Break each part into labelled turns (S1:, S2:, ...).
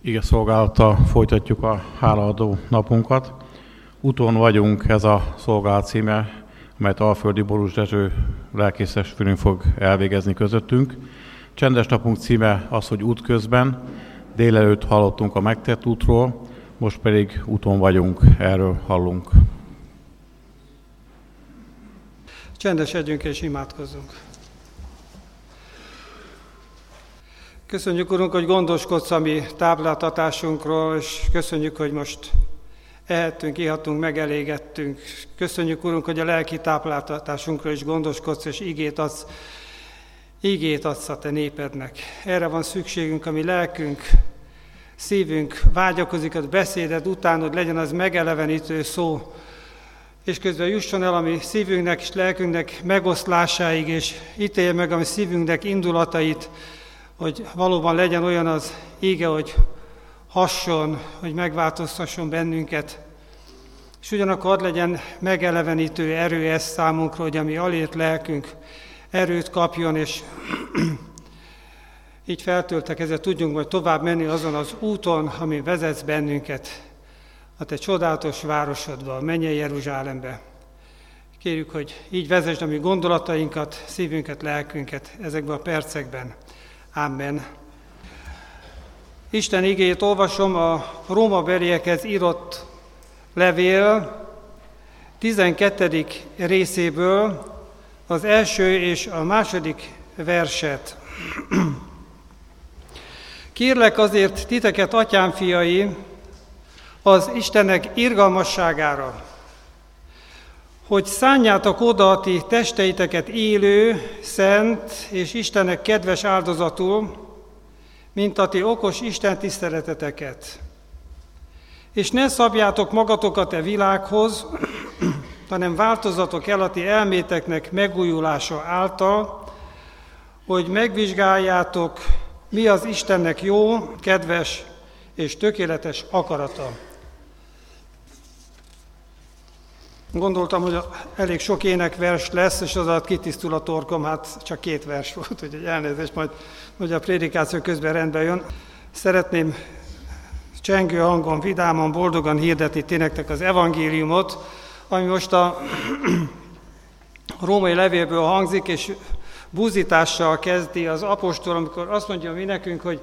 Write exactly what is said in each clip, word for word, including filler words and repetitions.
S1: Ige szolgálattal folytatjuk a hálaadó napunkat. Úton vagyunk, ez a szolgálat címe, amelyet Alföldi Borús Dezső lelkésztestvérünk fog elvégezni közöttünk. Csendes napunk címe az, hogy útközben. Délelőtt hallottunk a megtett útról, most pedig úton vagyunk, erről hallunk.
S2: Csendesedjünk és imádkozzunk. Köszönjük, Urunk, hogy gondoskodsz a mi tápláltatásunkról, és köszönjük, hogy most ehettünk, ihatunk, megelégettünk. Köszönjük, Urunk, hogy a lelki tápláltatásunkról is gondoskodsz, és igét adsz, igét adsz a te népednek. Erre van szükségünk, a mi lelkünk, szívünk vágyakozik a beszéded után, hogy legyen az megelevenítő szó, és közben jusson el a mi szívünknek és lelkünknek megoszlásáig, és ítélje meg a mi szívünknek indulatait, hogy valóban legyen olyan az íge, hogy hasson, hogy megváltoztasson bennünket, és ugyanakkor ad legyen megelevenítő erő ez számunkra, hogy a mi alért lelkünk erőt kapjon, és így feltöltekezve tudjunk majd tovább menni azon az úton, ami vezetsz bennünket a te csodálatos városodba, a mennyei Jeruzsálembe. Kérjük, hogy így vezesd a mi gondolatainkat, szívünket, lelkünket ezekben a percekben. Amen. Isten igéjét olvasom a rómabeliekhez írott levél tizenkettedik részéből, az első és a második verset. Kérlek azért titeket, atyám fiai, az Istennek irgalmasságára, hogy szánjátok oda a ti testeiteket élő, szent és Istennek kedves áldozatul, mint a ti okos Isten tiszteleteteket. És ne szabjátok magatokat e világhoz, hanem változatok el a ti elméteknek megújulása által, hogy megvizsgáljátok, mi az Istennek jó, kedves és tökéletes akarata. Gondoltam, hogy elég sok énekvers lesz, és az alatt kitisztul a torkom, hát csak két vers volt, úgyhogy elnézést, majd hogy a prédikáció közben rendbe jön. Szeretném csengő hangon, vidáman, boldogan hirdetni ti nektek az evangéliumot, ami most a római levélből hangzik, és buzítással kezdi az apostol, amikor azt mondja mi nekünk, hogy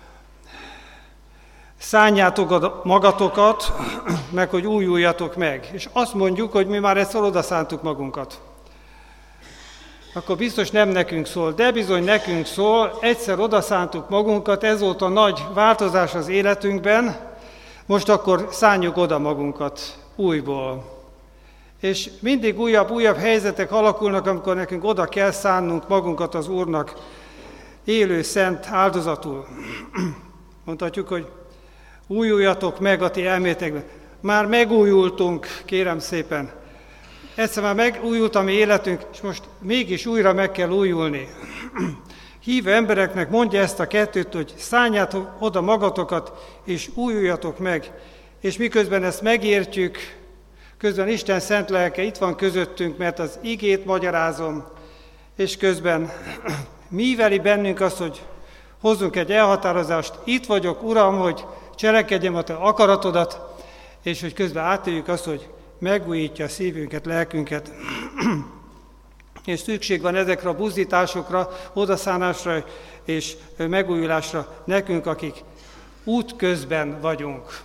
S2: szánjátok magatokat, meg hogy újuljatok meg. És azt mondjuk, hogy mi már egyszer odaszántuk magunkat. Akkor biztos nem nekünk szól, de bizony nekünk szól, egyszer odaszántuk magunkat, ez volt a nagy változás az életünkben, most akkor szánjuk oda magunkat újból. És mindig újabb, újabb helyzetek alakulnak, amikor nekünk oda kell szánnunk magunkat az Úrnak élő, szent áldozatul. Mondhatjuk, hogy újuljatok meg a ti elmétekben. Már megújultunk, kérem szépen. Egyszer már megújult a mi életünk, és most mégis újra meg kell újulni. Hívő embereknek mondja ezt a kettőt, hogy szánjátok oda magatokat, és újuljatok meg. És miközben ezt megértjük, közben Isten szent lelke itt van közöttünk, mert az igét magyarázom, és közben míveli bennünk azt, hogy hozzunk egy elhatározást. Itt vagyok, Uram, hogy cselekedjem a te akaratodat, és hogy közben átéljük azt, hogy megújítja a szívünket, lelkünket. És szükség van ezekre a buzdításokra, odaszánásra és megújulásra nekünk, akik útközben vagyunk.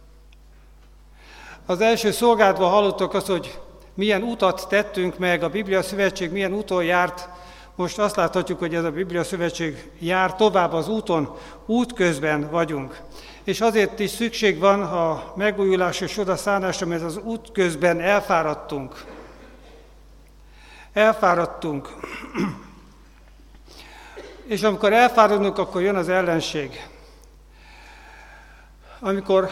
S2: Az első szolgálatban hallottak azt, hogy milyen utat tettünk meg, a Biblia Szövetség milyen úton járt. Most azt láthatjuk, hogy ez a Biblia Szövetség jár tovább az úton, útközben vagyunk. És azért is szükség van a megújulás és odaszánásra, mert az útközben elfáradtunk. Elfáradtunk. És amikor elfáradunk, akkor jön az ellenség. Amikor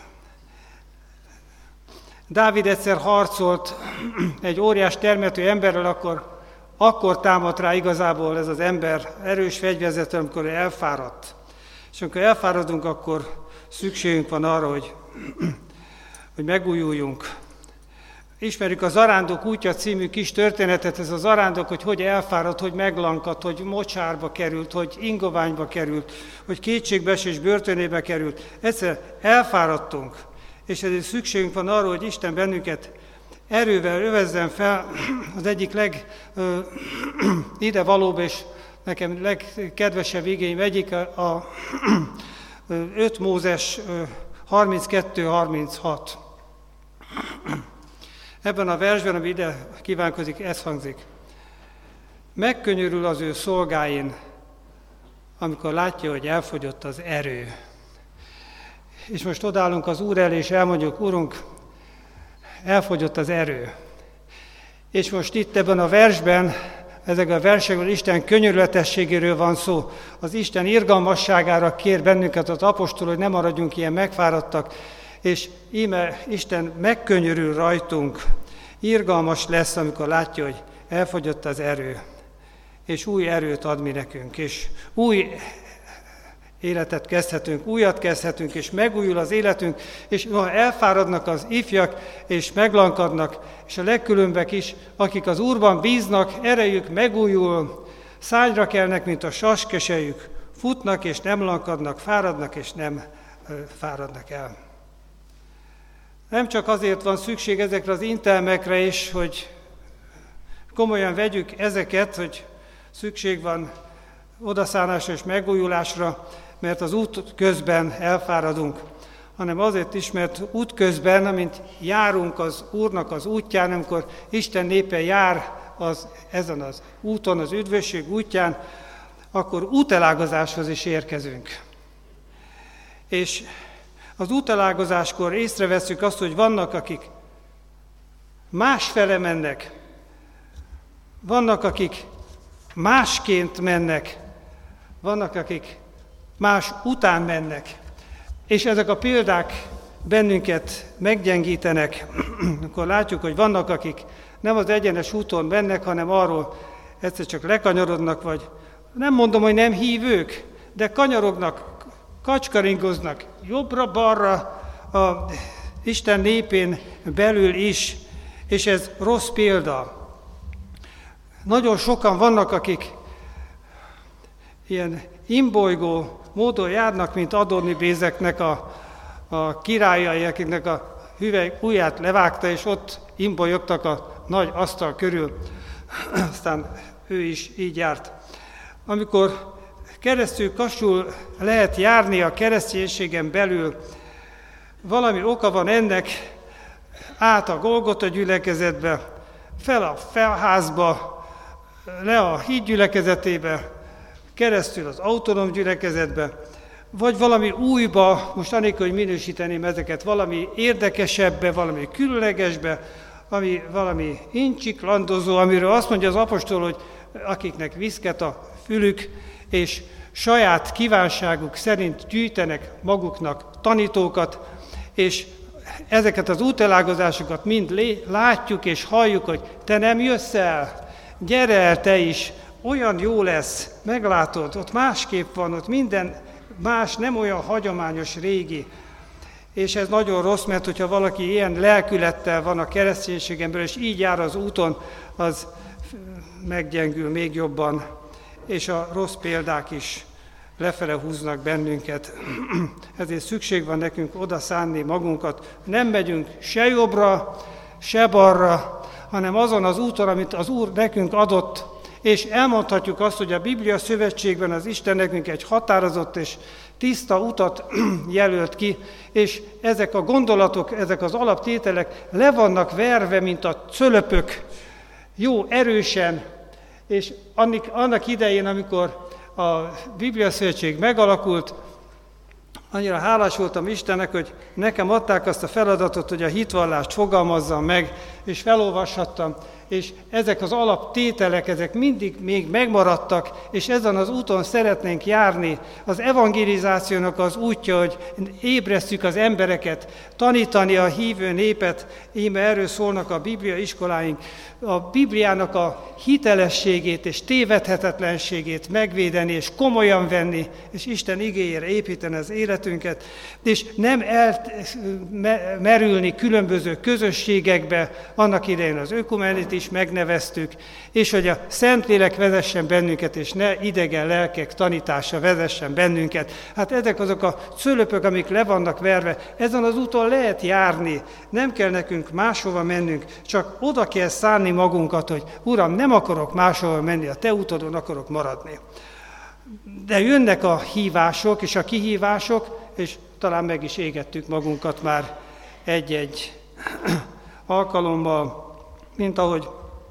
S2: Dávid egyszer harcolt egy óriás termető emberrel, akkor, akkor támadt rá igazából ez az ember erős fegyverzettel, amikor elfáradt. És amikor elfáradunk, akkor szükségünk van arra, hogy, hogy megújuljunk, Ismerjük a Zarándok útja című kis történetet, ez a zarándok, hogy hogy elfáradt, hogy meglankadt, hogy mocsárba került, hogy ingoványba került, hogy kétségbeesés börtönébe került. Egyszer elfáradtunk, és ezért szükségünk van arra, hogy Isten bennünket erővel övezzen fel. Az egyik leg ö, ide valóbb, és nekem legkedvesebb igény egyik a, a öt Mózes harminckettő harminchat. Ebben a versben, ami ide kívánkozik, ez hangzik. Megkönyörül az ő szolgáin, amikor látja, hogy elfogyott az erő. És most odállunk az Úr elé, és elmondjuk, Urunk, elfogyott az erő. És most itt ebben a versben, ezekben a versekben Isten könyörületességéről van szó. Az Isten irgalmasságára kér bennünket az apostol, hogy ne maradjunk ilyen megfáradtak, és íme Isten megkönyörül rajtunk, irgalmas lesz, amikor látja, hogy elfogyott az erő, és új erőt ad mi nekünk, és új életet kezdhetünk, újat kezdhetünk, és megújul az életünk, és ha elfáradnak az ifjak, és meglankadnak, és a legkülönbek is, akik az Úrban bíznak, erejük megújul, szányra kelnek, mint a saskesejük, futnak, és nem lankadnak, fáradnak, és nem ö, fáradnak el. Nem csak azért van szükség ezekre az intelmekre is, hogy komolyan vegyük ezeket, hogy szükség van odaszánásra és megújulásra, mert az út közben elfáradunk, hanem azért is, mert út közben, amint járunk az Úrnak az útján, amikor Isten népe jár az, ezen az úton, az üdvösség útján, akkor útelágazáshoz is érkezünk. És az útelágazáskor észreveszünk azt, hogy vannak, akik másfele mennek, vannak, akik másként mennek, vannak, akik más után mennek. És ezek a példák bennünket meggyengítenek, akkor látjuk, hogy vannak, akik nem az egyenes úton mennek, hanem arról egyszer csak lekanyarodnak, vagy nem mondom, hogy nem hívők, de kanyarognak, kacskaringoznak jobbra-balra a Isten népén belül is, és ez rossz példa. Nagyon sokan vannak, akik ilyen imbolygó módon járnak, mint Adonibézeknek a, a királyai, akiknek a hüvely ujját levágta, és ott imbolyogtak a nagy asztal körül. Aztán ő is így járt. Amikor keresztül kasul lehet járni a kereszténységen belül, valami oka van ennek, át a Golgota gyülekezetbe, fel a felházba, le a híd gyülekezetébe, keresztül az autonóm gyülekezetbe, vagy valami újba, most anélkül, hogy minősíteném ezeket, valami érdekesebbe, valami különlegesbe, ami valami incsiklandozó, amiről azt mondja az apostol, hogy akiknek viszket a fülük, és saját kívánságuk szerint gyűjtenek maguknak tanítókat, és ezeket az útelágazásokat mind lé- látjuk és halljuk, hogy te nem jössz el, gyere el te is, olyan jó lesz, meglátod, ott másképp van, ott minden más, nem olyan hagyományos régi. És ez nagyon rossz, mert hogyha valaki ilyen lelkülettel van a kereszténységemből, és így jár az úton, az meggyengül még jobban, és a rossz példák is lefele húznak bennünket. Ezért szükség van nekünk oda szánni magunkat. Nem megyünk se jobbra, se balra, hanem azon az úton, amit az Úr nekünk adott, és elmondhatjuk azt, hogy a Biblia szövetségben az Isten nekünk egy határozott és tiszta utat jelölt ki, és ezek a gondolatok, ezek az alaptételek le vannak verve, mint a cölöpök, jó erősen, és annak, annak idején, amikor a Biblia szövetség megalakult, annyira hálás voltam Istennek, hogy nekem adták azt a feladatot, hogy a hitvallást fogalmazzam meg, és felolvashattam és ezek az alaptételek, ezek mindig még megmaradtak, és ezen az úton szeretnénk járni. Az evangelizációnak az útja, hogy ébresztjük az embereket, tanítani a hívő népet, íme erről szólnak a Biblia iskoláink, a Bibliának a hitelességét és tévedhetetlenségét megvédeni, és komolyan venni, és Isten igéjére építeni az életünket, és nem elmerülni különböző közösségekbe, annak idején az ökumenit is megneveztük, és hogy a Szentlélek vezessen bennünket, és ne idegen lelkek tanítása vezessen bennünket. Hát ezek azok a cölöpök, amik le vannak verve, ezen az úton lehet járni, nem kell nekünk máshova mennünk, csak oda kell szánni magunkat, hogy Uram, nem akarok máshova menni, a Te útodon akarok maradni. De jönnek a hívások és a kihívások, és talán meg is égettük magunkat már egy-egy alkalommal, mint ahogy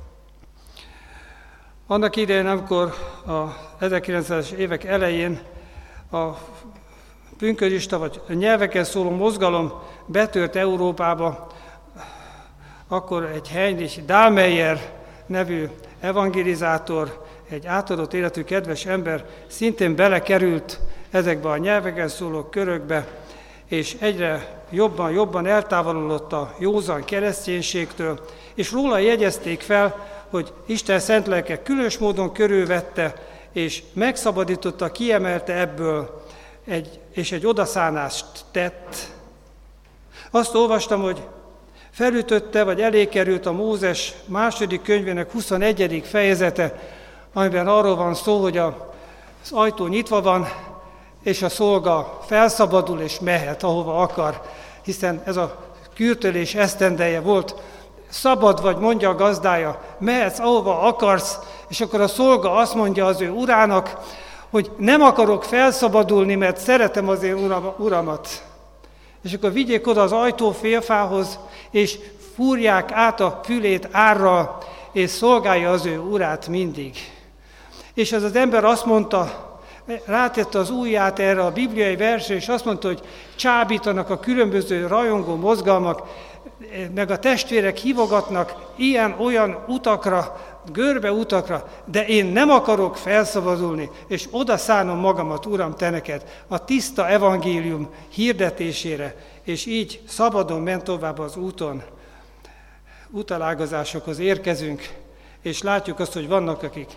S2: annak idején, amikor a ezerkilencszázas évek elején a pünkösdista vagy nyelveken szóló mozgalom betört Európába, akkor egy Heinrich Dahlmeier nevű evangelizátor, egy átadott életű kedves ember szintén belekerült ezekbe a nyelveken szóló körökbe, és egyre jobban-jobban eltávolodott a józan kereszténységtől, és róla jegyezték fel, hogy Isten szent lelke különös módon körülvette, és megszabadította, kiemelte ebből, egy, és egy odaszánást tett. Azt olvastam, hogy felütötte, vagy elé került a Mózes második könyvének huszonegyedik fejezete, amiben arról van szó, hogy az ajtó nyitva van, és a szolga felszabadul és mehet, ahova akar, hiszen ez a kürtölés esztendeje volt. Szabad vagy, mondja a gazdája, mehetsz, ahova akarsz, és akkor a szolga azt mondja az ő urának, hogy nem akarok felszabadulni, mert szeretem az én uram, uramat. És akkor vigyék oda az ajtófélfához, és fúrják át a fülét árral, és szolgálja az ő urát mindig. És az az ember azt mondta, rátette az ujját erre a bibliai versre, és azt mondta, hogy csábítanak a különböző rajongó mozgalmak, meg a testvérek hívogatnak ilyen-olyan utakra, görbe utakra, de én nem akarok felszabadulni, és oda szánom magamat, Uram, te neked, a tiszta evangélium hirdetésére, és így szabadon ment tovább az úton. Utalágazásokhoz érkezünk, és látjuk azt, hogy vannak, akik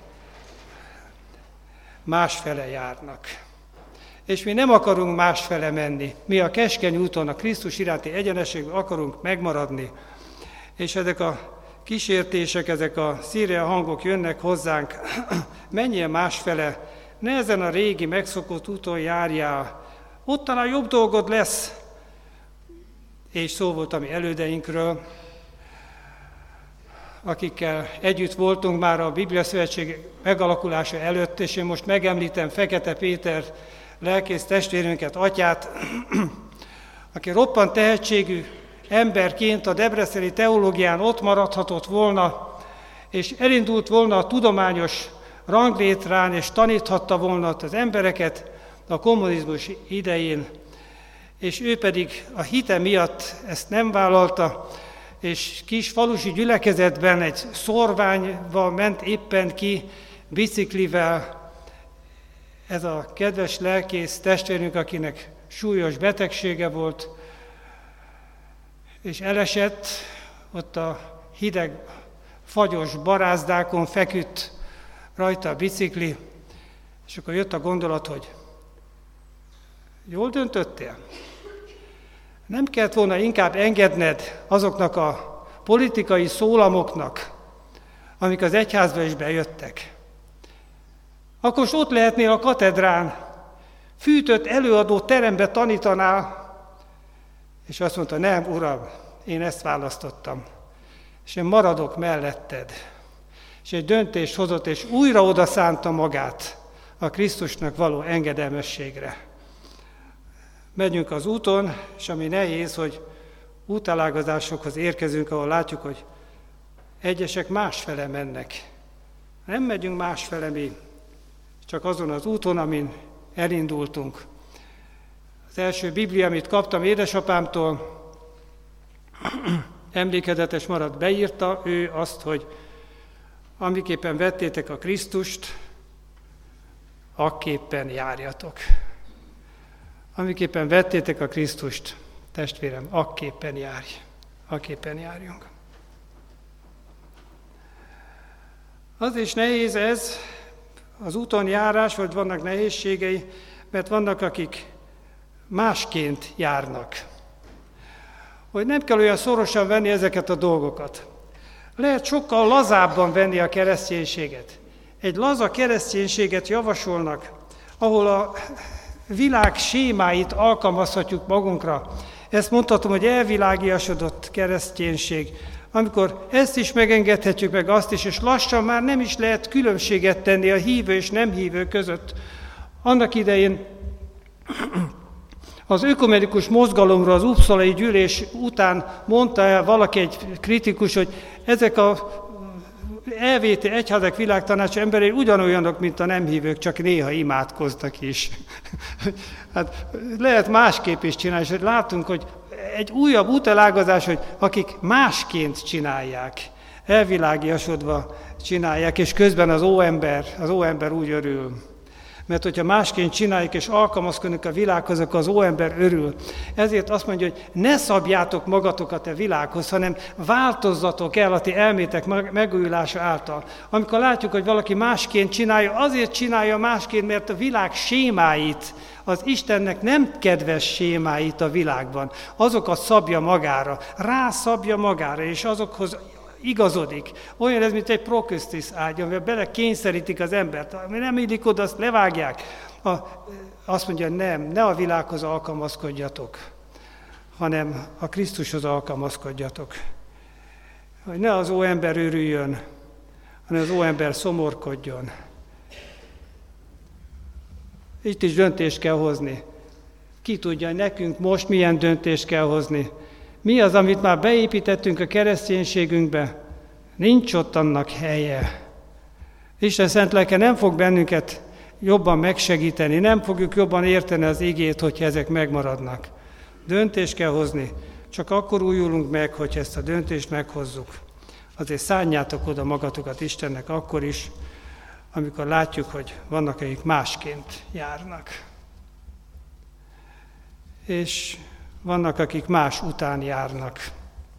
S2: másfele járnak. És mi nem akarunk másfele menni. Mi a keskeny úton, a Krisztus iránti egyenességben akarunk megmaradni. És ezek a kísértések, ezek a szíria hangok jönnek hozzánk. Menjél másfele, ne ezen a régi megszokott úton járjál. Ott talán jobb dolgod lesz. És szó volt a mi elődeinkről, akikkel együtt voltunk már a Biblia Szövetség megalakulása előtt, és én most megemlítem Fekete Péter lelkész testvérünket, atyát, aki roppant tehetségű emberként a debreceni teológián ott maradhatott volna, és elindult volna a tudományos ranglétrán, és taníthatta volna az embereket a kommunizmus idején, és ő pedig a hite miatt ezt nem vállalta, és kis falusi gyülekezetben egy szorványba ment éppen ki biciklivel ez a kedves lelkész testvérünk, akinek súlyos betegsége volt, és elesett, ott a hideg, fagyos barázdákon feküdt rajta a bicikli, és akkor jött a gondolat, hogy jól döntöttél? Nem kellett volna inkább engedned azoknak a politikai szólamoknak, amik az egyházba is bejöttek. Akkor most ott lehetnél a katedrán, fűtött előadó terembe tanítanál, és azt mondta, nem, Uram, én ezt választottam, és én maradok melletted. És egy döntést hozott, és újra oda szánta magát a Krisztusnak való engedelmességre. Megyünk az úton, és ami nehéz, hogy útelágazásokhoz érkezünk, ahol látjuk, hogy egyesek másfele mennek. Nem megyünk másfele mi, csak azon az úton, amin elindultunk. Az első Biblia, amit kaptam édesapámtól, emlékezetes maradt, beírta ő azt, hogy amiképpen vettétek a Krisztust, akképpen járjatok. Amiképpen vettétek a Krisztust, testvérem, akképpen járj, akképpen járjunk. Az is nehéz ez, az úton járás, vagy vannak nehézségei, mert vannak, akik másként járnak. Hogy nem kell olyan szorosan venni ezeket a dolgokat. Lehet sokkal lazábban venni a kereszténységet. Egy laza kereszténységet javasolnak, ahol a világ sémáit alkalmazhatjuk magunkra. Ezt mondhatom, hogy elvilágiasodott kereszténység, amikor ezt is megengedhetjük, meg azt is, és lassan már nem is lehet különbséget tenni a hívő és nem hívő között. Annak idején az ökumenikus mozgalomról az uppsalai gyűlés után mondta el valaki, egy kritikus, hogy ezek a é vé té egyházak világtanács emberei ugyanolyanok, mint a nem hívők, csak néha imádkoznak is. Hát lehet másképp is csinálni, és látunk, hogy egy újabb útelágazás, hogy akik másként csinálják, elvilágiasodva csinálják, és közben az óember, az óember úgy örül. Mert hogyha másként csináljuk és alkalmazkodunk a világhoz, akkor az óember örül. Ezért azt mondja, hogy ne szabjátok magatokat a világhoz, hanem változzatok el a ti elmétek megújulása által. Amikor látjuk, hogy valaki másként csinálja, azért csinálja másként, mert a világ sémáit, az Istennek nem kedves sémáit a világban, azokat szabja magára, rászabja magára, és azokhoz igazodik. Olyan ez, mint egy prokösztis ágy, amivel bele kényszerítik az embert. Ami nem illik oda, azt levágják. A, azt mondja, nem, ne a világhoz alkalmazkodjatok, hanem a Krisztushoz alkalmazkodjatok. Hogy ne az óember örüljön, hanem az óember szomorkodjon. Itt is döntést kell hozni. Ki tudja, hogy nekünk most milyen döntést kell hozni. Mi az, amit már beépítettünk a kereszténységünkbe? Nincs ott annak helye. Isten szent lelke nem fog bennünket jobban megsegíteni, nem fogjuk jobban érteni az igét, hogyha ezek megmaradnak. Döntést kell hozni. Csak akkor újulunk meg, hogy ezt a döntést meghozzuk. Azért szánjátok oda magatokat Istennek akkor is, amikor látjuk, hogy vannak, akik másként járnak. És vannak, akik más után járnak.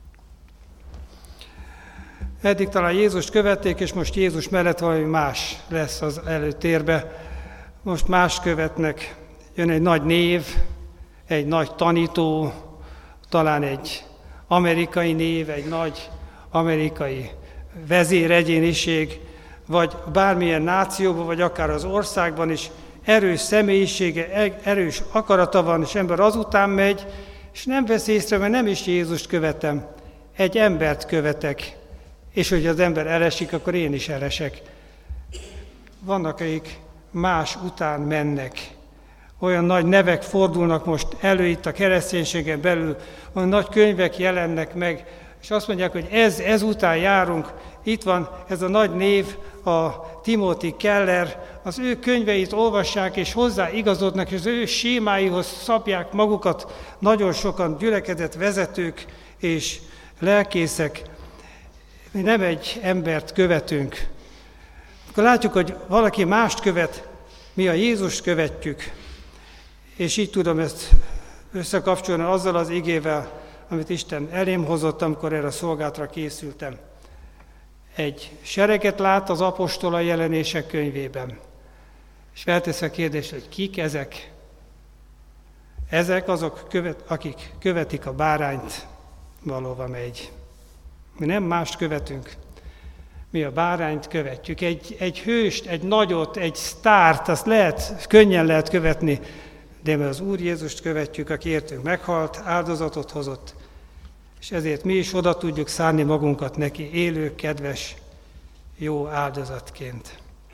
S2: Eddig talán Jézust követték, és most Jézus mellett valami más lesz az előtérbe. Most más követnek. Jön egy nagy név, egy nagy tanító, talán egy amerikai név, egy nagy amerikai vezéregyéniség, vagy bármilyen nációban, vagy akár az országban is erős személyisége, erős akarata van, és ember azután megy, és nem vesz észre, mert nem is Jézust követem, egy embert követek, és hogy az ember elesik, akkor én is elesek. Vannak, akik más után mennek. Olyan nagy nevek fordulnak most elő itt a kereszténységen belül, olyan nagy könyvek jelennek meg, és azt mondják, hogy ez, ez után járunk. Itt van ez a nagy név, a Timothy Keller, az ő könyveit olvassák, és hozzá igazodnak, és az ő sémáihoz szabják magukat nagyon sokan gyülekezet vezetők és lelkészek. Mi nem egy embert követünk. Akkor látjuk, hogy valaki mást követ, mi a Jézust követjük, és így tudom ezt összekapcsolni azzal az igével, amit Isten elém hozott, amikor erre a szolgálatra készültem. Egy sereget lát az apostolai jelenések könyvében, és feltesz a kérdést, hogy kik ezek? Ezek azok, követ, akik követik a bárányt, valóva megy. Mi nem mást követünk, mi a bárányt követjük. Egy, egy hőst, egy nagyot, egy sztárt, azt lehet, könnyen lehet követni, de mi az Úr Jézust követjük, aki értünk meghalt, áldozatot hozott, és ezért mi is oda tudjuk szánni magunkat neki élő, kedves, jó áldozatként.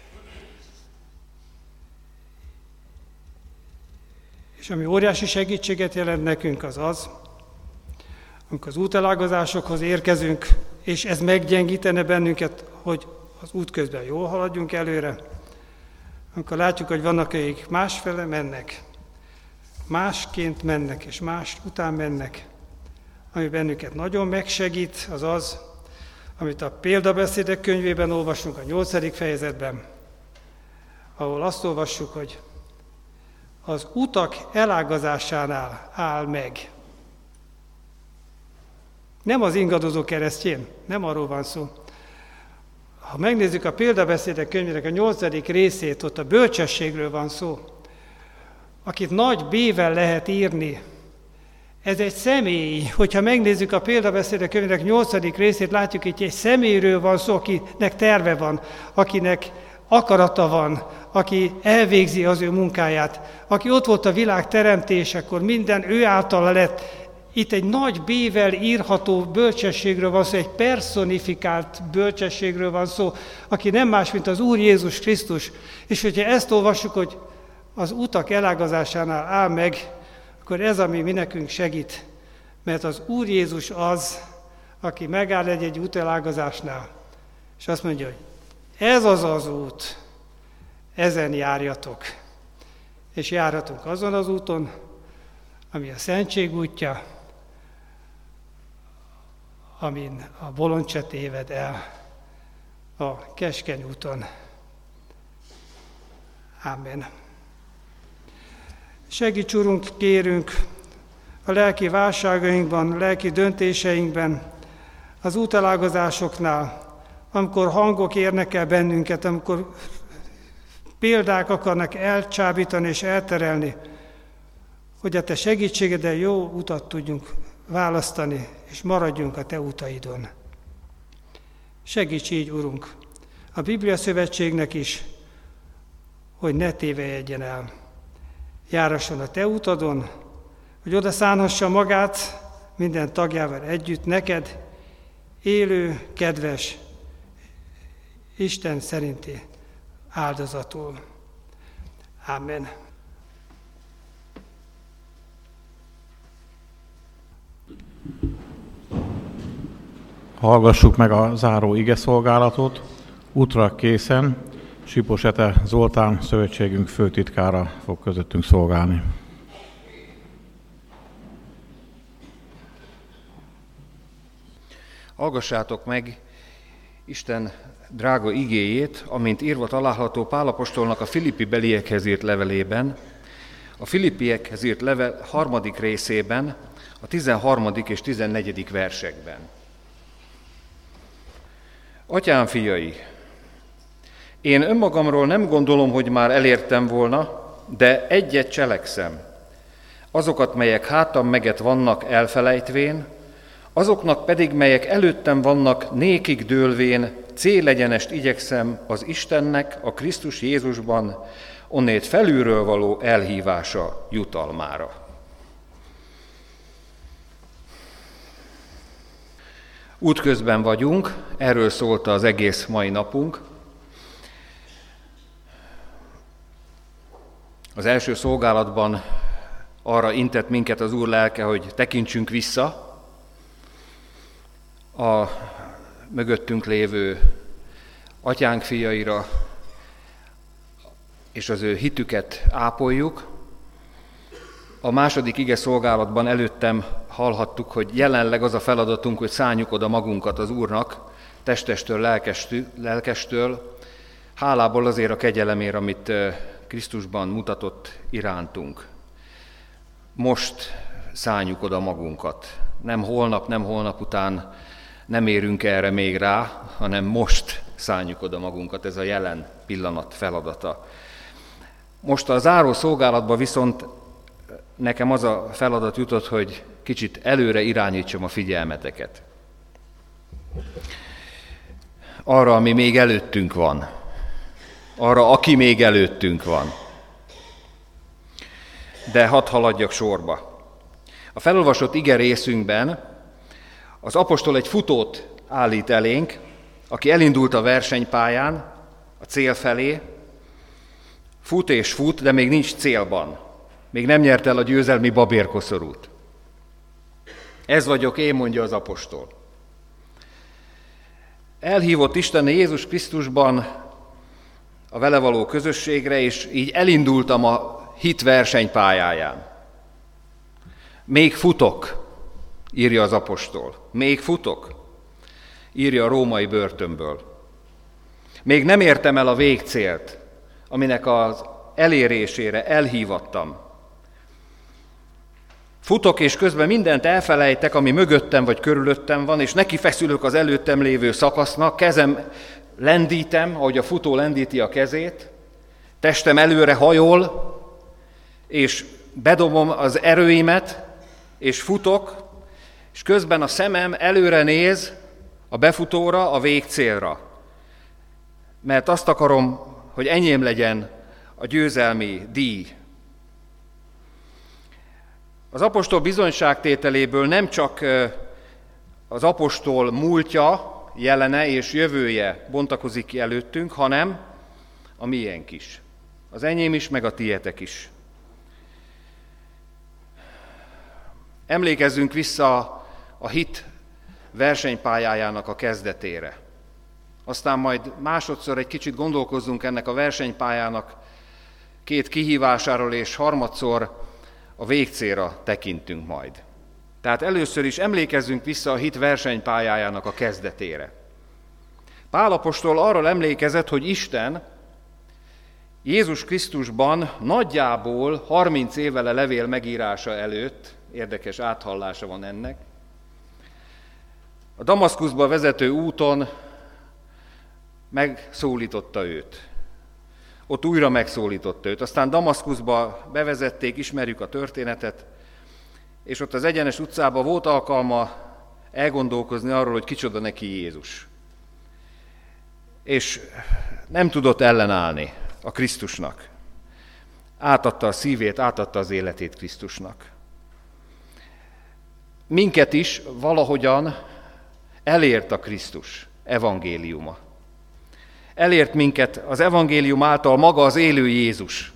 S2: És ami óriási segítséget jelent nekünk, az az, amikor az útelágazásokhoz érkezünk, és ez meggyengítene bennünket, hogy az út közben jól haladjunk előre, amikor látjuk, hogy vannak, akik másfele mennek, másként mennek, és más után mennek, ami bennünket nagyon megsegít, az az, amit a Példabeszédek könyvében olvasunk a nyolcadik fejezetben, ahol azt olvassuk, hogy az utak elágazásánál áll meg. Nem az ingadozó keresztjén, nem arról van szó. Ha megnézzük a Példabeszédek könyvének a nyolcadik részét, ott a bölcsességről van szó, akit nagy B-vel lehet írni. Ez egy személy. Hogyha megnézzük a Példabeszédek könyvének nyolcadik részét, látjuk, hogy egy személyről van szó, akinek terve van, akinek akarata van, aki elvégzi az ő munkáját, aki ott volt a világ teremtésekor, minden ő általa lett. Itt egy nagy B-vel írható bölcsességről van szó, egy personifikált bölcsességről van szó, aki nem más, mint az Úr Jézus Krisztus. És hogyha ezt olvassuk, hogy az utak elágazásánál áll meg, akkor ez, ami mi nekünk segít. Mert az Úr Jézus az, aki megáll egy-egy út elágazásnál, és azt mondja, hogy ez az az út, ezen járjatok. És járhatunk azon az úton, ami a szentség útja, amin a bolond se téved el, a keskeny úton. Ámen. Segíts, Urunk, kérünk a lelki válságainkban, lelki döntéseinkben, az útelágazásoknál, amikor hangok érnek el bennünket, amikor példák akarnak elcsábítani és elterelni, hogy a Te segítségeddel jó utat tudjunk választani, és maradjunk a Te utaidon. Segíts így, Urunk, a Biblia Szövetségnek is, hogy ne tévejedjen el. Járasson a Te utadon, hogy oda szánhassa magát minden tagjával együtt neked, élő, kedves, Isten szerinti áldozatul. Ámen.
S1: Hallgassuk meg a záró igeszolgálatot. Útra készen Sipos Ete Zoltán, szövetségünk főtitkára fog közöttünk szolgálni.
S3: Hallgassátok meg Isten drága igéjét, amint írva található Pál apostolnak a Filippi beliekhez írt levelében, a Filippiekhez írt level harmadik részében, a tizenharmadik és tizennegyedik versekben. Atyám fiai, én önmagamról nem gondolom, hogy már elértem volna, de egyet cselekszem. Azokat, melyek hátam meget vannak elfelejtvén, azoknak pedig, melyek előttem vannak nékig dőlvén, célegyenest igyekszem az Istennek a Krisztus Jézusban onnét felülről való elhívása jutalmára. Útközben vagyunk, erről szólt az egész mai napunk. Az első szolgálatban arra intett minket az Úr lelke, hogy tekintsünk vissza a mögöttünk lévő atyánk fiaira, és az ő hitüket ápoljuk. A második ige szolgálatban előttem hallhattuk, hogy jelenleg az a feladatunk, hogy szálljuk oda magunkat az Úrnak, testestől, lelkestől, lelkestől, hálából azért a kegyelemért, amit Krisztusban mutatott irántunk. Most szálljuk oda magunkat. Nem holnap, nem holnap után nem érünk erre még rá, hanem most szálljuk oda magunkat, ez a jelen pillanat feladata. Most a záró szolgálatban viszont nekem az a feladat jutott, hogy kicsit előre irányítsam a figyelmeteket. Arra, ami még előttünk van. Arra, aki még előttünk van. De hadd haladjak sorba. A felolvasott ige részünkben az apostol egy futót állít elénk, aki elindult a versenypályán, a cél felé, fut és fut, de még nincs célban. Még nem nyert el a győzelmi babérkoszorút. Ez vagyok én, mondja az apostol. Elhívott Isten Jézus Krisztusban a vele való közösségre, és így elindultam a hit versenypályáján. Még futok, írja az apostol. Még futok. írja a római börtönből. Még nem értem el a végcélt, aminek az elérésére elhívattam. Futok, és közben mindent elfelejtek, ami mögöttem vagy körülöttem van, és neki feszülök az előttem lévő szakasznak, kezem lendítem, ahogy a futó lendíti a kezét, testem előre hajol, és bedobom az erőimet, és futok, és közben a szemem előre néz a befutóra, a végcélra. Mert azt akarom, hogy enyém legyen a győzelmi díj. Az apostol bizonyságtételéből nem csak az apostol múltja, jelene és jövője bontakozik ki előttünk, hanem a miénk is. Az enyém is, meg a tietek is. Emlékezzünk vissza a hit versenypályájának a kezdetére. Aztán majd másodszor egy kicsit gondolkozzunk ennek a versenypályának két kihívásáról, és harmadszor a végcélra tekintünk majd. Tehát először is emlékezzünk vissza a hit versenypályájának a kezdetére. Pál apostol arról emlékezett, hogy Isten Jézus Krisztusban nagyjából harminc évvel a levél megírása előtt, érdekes áthallása van ennek, a Damaszkuszba vezető úton megszólította őt. Ott újra megszólította őt. Aztán Damaszkuszba bevezették, ismerjük a történetet, és ott az egyenes utcában volt alkalma elgondolkozni arról, hogy kicsoda neki Jézus. És nem tudott ellenállni a Krisztusnak. Átadta a szívét, átadta az életét Krisztusnak. Minket is valahogyan elért a Krisztus evangéliuma. Elért minket az evangélium által maga az élő Jézus.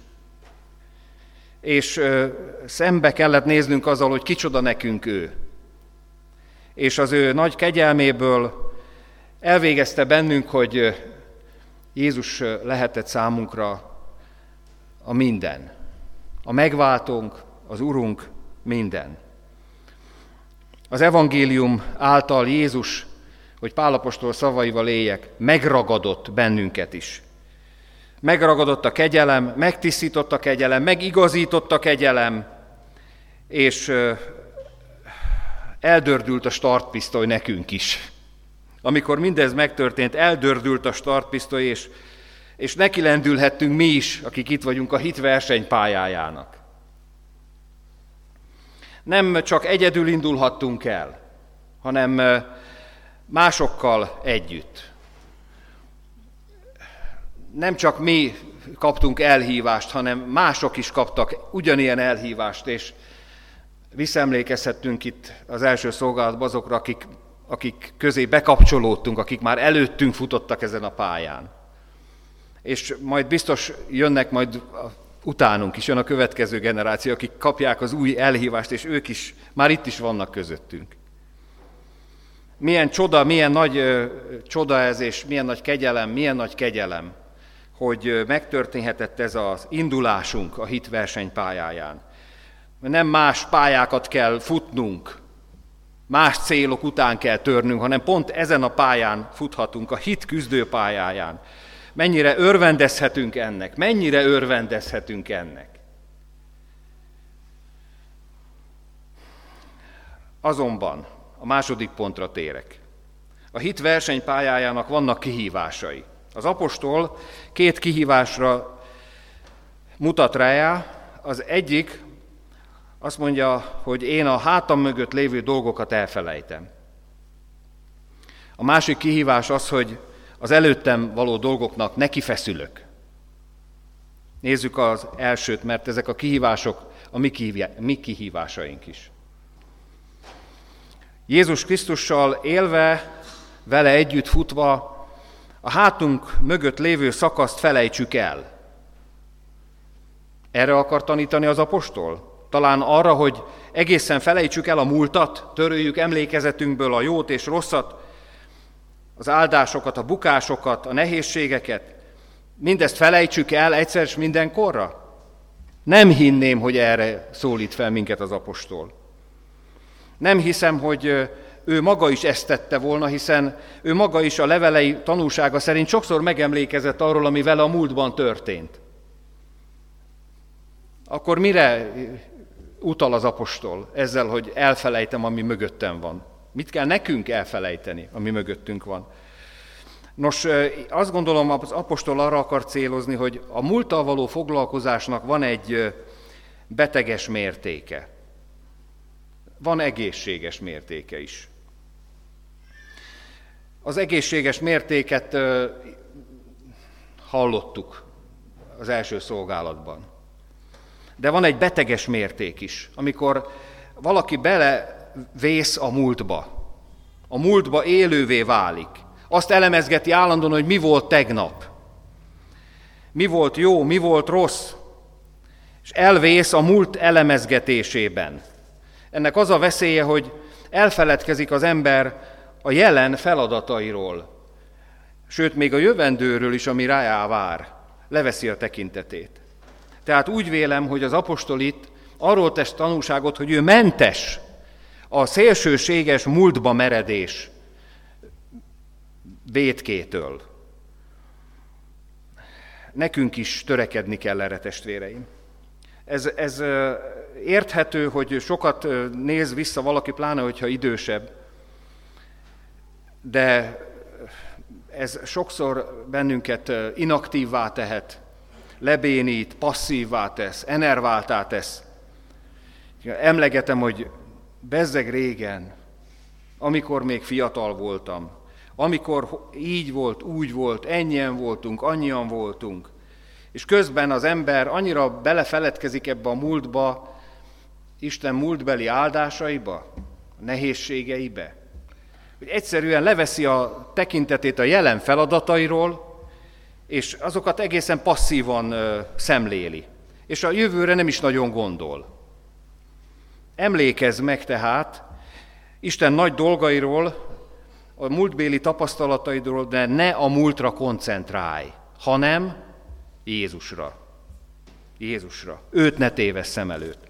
S3: És ö, szembe kellett néznünk azzal, hogy kicsoda nekünk ő. És az ő nagy kegyelméből elvégezte bennünk, hogy Jézus lehetett számunkra a minden. A megváltónk, az Urunk, minden. Az evangélium által Jézus, hogy Pál apostol szavaival éljek, megragadott bennünket is. Megragadott a kegyelem, megtisztított a kegyelem, megigazított a kegyelem, és eldördült a startpisztoly nekünk is. Amikor mindez megtörtént, eldördült a startpisztoly, és, és nekilendülhettünk mi is, akik itt vagyunk a hit versenypályájának. Nem csak egyedül indulhattunk el, hanem másokkal együtt. Nem csak mi kaptunk elhívást, hanem mások is kaptak ugyanilyen elhívást, és visszaemlékezhettünk itt az első szolgálatban azokra, akik, akik közé bekapcsolódtunk, akik már előttünk futottak ezen a pályán. És majd biztos jönnek majd utánunk is, jön a következő generáció, akik kapják az új elhívást, és ők is már itt is vannak közöttünk. Milyen csoda, milyen nagy ö, csoda ez, és milyen nagy kegyelem, milyen nagy kegyelem, hogy ö, megtörténhetett ez az indulásunk a hit versenypályáján. Nem más pályákat kell futnunk, más célok után kell törnünk, hanem pont ezen a pályán futhatunk, a hit küzdőpályáján. Mennyire örvendezhetünk ennek, mennyire örvendezhetünk ennek. Azonban a második pontra térek. A hit versenypályájának vannak kihívásai. Az apostol két kihívásra mutat rá. Az egyik azt mondja, hogy én a hátam mögött lévő dolgokat elfelejtem. A másik kihívás az, hogy az előttem való dolgoknak nekifeszülök. Nézzük az elsőt, mert ezek a kihívások a mi kihívásaink is. Jézus Krisztussal élve, vele együtt futva, a hátunk mögött lévő szakaszt felejtsük el. Erre akar tanítani az apostol? Talán arra, hogy egészen felejtsük el a múltat, töröljük emlékezetünkből a jót és rosszat, az áldásokat, a bukásokat, a nehézségeket, mindezt felejtsük el egyszer és mindenkorra? Nem hinném, hogy erre szólít fel minket az apostol. Nem hiszem, hogy ő maga is ezt tette volna, hiszen ő maga is a levelei tanúsága szerint sokszor megemlékezett arról, ami vele a múltban történt. Akkor mire utal az apostol ezzel, hogy elfelejtem, ami mögöttem van? Mit kell nekünk elfelejteni, ami mögöttünk van? Nos, azt gondolom, az apostol arra akar célozni, hogy a múlttal való foglalkozásnak van egy beteges mértéke. Van egészséges mértéke is. Az egészséges mértéket hallottuk az első szolgálatban. De van egy beteges mérték is, amikor valaki belevész a múltba, a múltba élővé válik. Azt elemezgeti állandóan, hogy mi volt tegnap, mi volt jó, mi volt rossz, és elvész a múlt elemezgetésében. Ennek az a veszélye, hogy elfeledkezik az ember a jelen feladatairól, sőt, még a jövendőről is, ami rájá vár, leveszi a tekintetét. Tehát úgy vélem, hogy az apostol itt arról tesz tanúságot, hogy ő mentes a szélsőséges múltba meredés vétkétől. Nekünk is törekedni kell erre, testvéreim. Ez, ez érthető, hogy sokat néz vissza valaki, pláne, hogyha idősebb, de ez sokszor bennünket inaktívvá tehet, lebénít, passzívvá tesz, enerváltá tesz. Emlegetem, hogy bezzeg régen, amikor még fiatal voltam, amikor így volt, úgy volt, ennyien voltunk, annyian voltunk, és közben az ember annyira belefeledkezik ebbe a múltba, Isten múltbeli áldásaiba, a nehézségeibe, hogy egyszerűen leveszi a tekintetét a jelen feladatairól, és azokat egészen passzívan ö, szemléli, és a jövőre nem is nagyon gondol. Emlékezz meg tehát Isten nagy dolgairól, a múltbéli tapasztalataidról, de ne a múltra koncentrálj, hanem Jézusra. Jézusra. Őt ne tévessz szem előtt.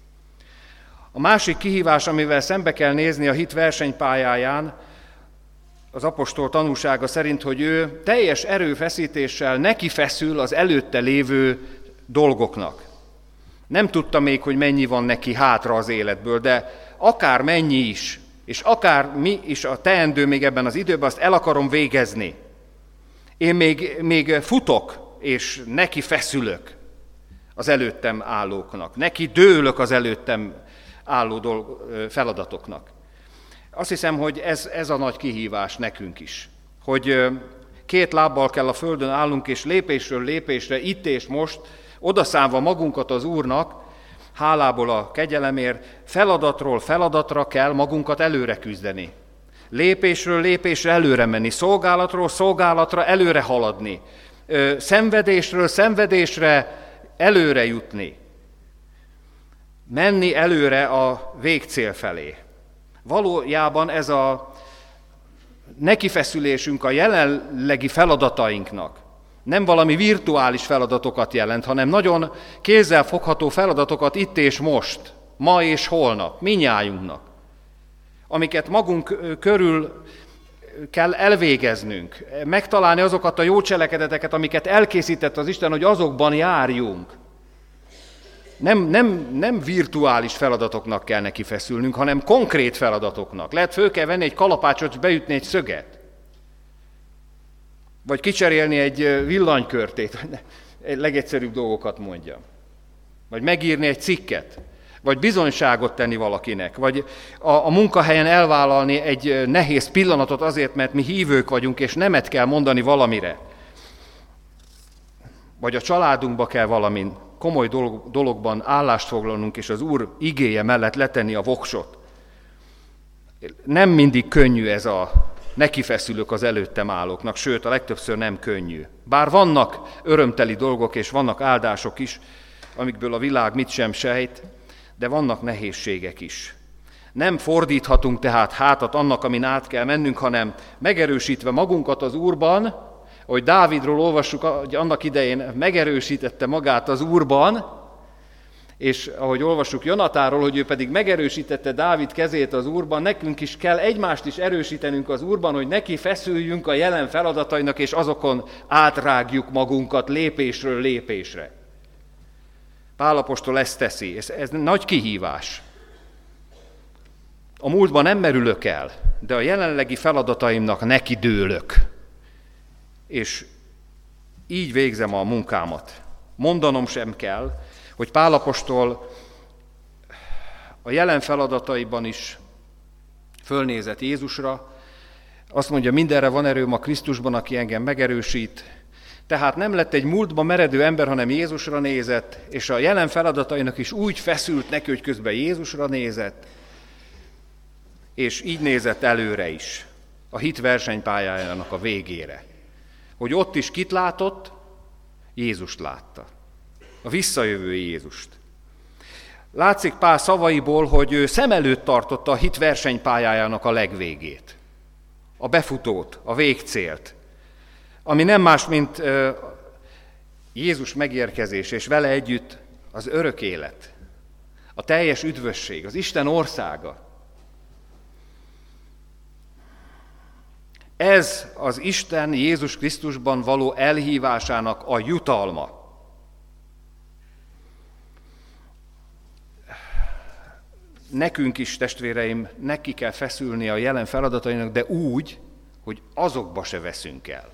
S3: A másik kihívás, amivel szembe kell nézni a hit versenypályáján, az apostol tanúsága szerint, hogy ő teljes erőfeszítéssel neki feszül az előtte lévő dolgoknak. Nem tudta még, hogy mennyi van neki hátra az életből, de akár mennyi is, és akár mi is a teendő még ebben az időben, azt el akarom végezni. Én még, még futok, és neki feszülök az előttem állóknak. Neki dőlök az előttem álló dolg, feladatoknak. Azt hiszem, hogy ez, ez a nagy kihívás nekünk is. Hogy két lábbal kell a földön állnunk, és lépésről lépésre, itt és most, odaszállva magunkat az Úrnak, hálából a kegyelemért, feladatról feladatra kell magunkat előre küzdeni. Lépésről lépésre előre menni, szolgálatról szolgálatra előre haladni, szenvedésről szenvedésre előre jutni. Menni előre a végcél felé. Valójában ez a nekifeszülésünk a jelenlegi feladatainknak nem valami virtuális feladatokat jelent, hanem nagyon kézzelfogható feladatokat itt és most, ma és holnap, mindnyájunknak, amiket magunk körül kell elvégeznünk, megtalálni azokat a jó cselekedeteket, amiket elkészített az Isten, hogy azokban járjunk. Nem, nem, nem virtuális feladatoknak kell neki feszülnünk, hanem konkrét feladatoknak. Lehet föl kell venni egy kalapácsot, és beütni egy szöget. Vagy kicserélni egy villanykörtét, egy legegyszerűbb dolgokat mondjam. Vagy megírni egy cikket. Vagy bizonyságot tenni valakinek. Vagy a, a munkahelyen elvállalni egy nehéz pillanatot azért, mert mi hívők vagyunk, és nemet kell mondani valamire. Vagy a családunkba kell valamin komoly dolog, dologban állást foglalnunk, és az Úr igéje mellett letenni a voksot. Nem mindig könnyű ez a nekifeszülök az előttem állóknak, sőt, a legtöbbször nem könnyű. Bár vannak örömteli dolgok, és vannak áldások is, amikből a világ mit sem sejt, de vannak nehézségek is. Nem fordíthatunk tehát hátat annak, amin át kell mennünk, hanem megerősítve magunkat az Úrban, ahogy Dávidról olvassuk, hogy annak idején megerősítette magát az Úrban, és ahogy olvassuk Jonatáról, hogy ő pedig megerősítette Dávid kezét az Úrban, nekünk is kell egymást is erősítenünk az Úrban, hogy neki feszüljünk a jelen feladatainak, és azokon átrágjuk magunkat lépésről lépésre. Pál apostol ezt teszi, ez, ez nagy kihívás. A múltban nem merülök el, de a jelenlegi feladataimnak neki dőlök. És így végzem a munkámat. Mondanom sem kell, hogy Pál apostol a jelen feladataiban is fölnézett Jézusra, azt mondja, mindenre van erőm a Krisztusban, aki engem megerősít. Tehát nem lett egy múltba meredő ember, hanem Jézusra nézett, és a jelen feladatainak is úgy feszült neki, hogy közben Jézusra nézett, és így nézett előre is, a hit versenypályájának a végére. Hogy ott is kit látott? Jézust látta. A visszajövő Jézust. Látszik Pál szavaiból, hogy ő szem előtt tartotta a hit versenypályájának a legvégét. A befutót, a végcélt. Ami nem más, mint Jézus megérkezés, és vele együtt az örök élet. A teljes üdvösség, az Isten országa. Ez az Isten Jézus Krisztusban való elhívásának a jutalma. Nekünk is, testvéreim, neki kell feszülni a jelen feladatainak, de úgy, hogy azokba se veszünk el.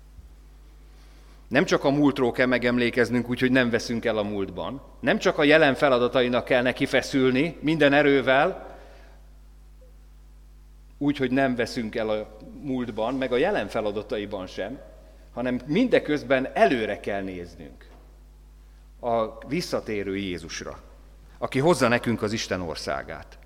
S3: Nem csak a múltról kell megemlékeznünk, úgyhogy nem veszünk el a múltban. Nem csak a jelen feladatainak kell neki feszülni minden erővel, úgyhogy nem veszünk el a múltban, meg a jelen feladataiban sem, hanem mindeközben előre kell néznünk a visszatérő Jézusra, aki hozza nekünk az Isten országát.